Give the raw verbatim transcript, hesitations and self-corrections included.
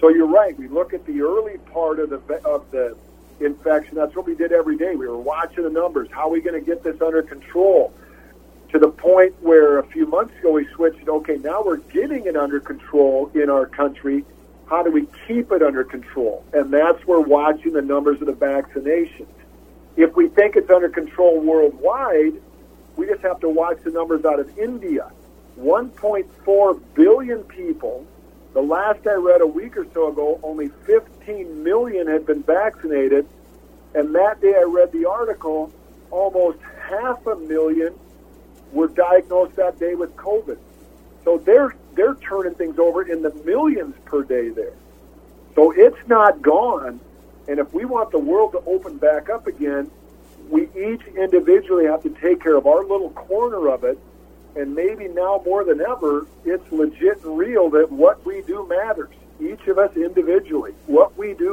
So you're right. We look at the early part of the of the infection. That's what we did every day. We were watching the numbers. How are we going to get this under control? To the point where a few months ago we switched, okay, now we're getting it under control in our country. How do we keep it under control? And that's where watching the numbers of the vaccinations. If we think it's under control worldwide, we just have to watch the numbers out of India. one point four billion people. The last I read a week or so ago, only fifteen million had been vaccinated. And that day I read the article, almost half a million were diagnosed that day with COVID. So they're they're turning things over in the millions per day there. So it's not gone. And if we want the world to open back up again, we each individually have to take care of our little corner of it. And maybe now more than ever, it's legit and real that what we do matters. Each of us individually. What we do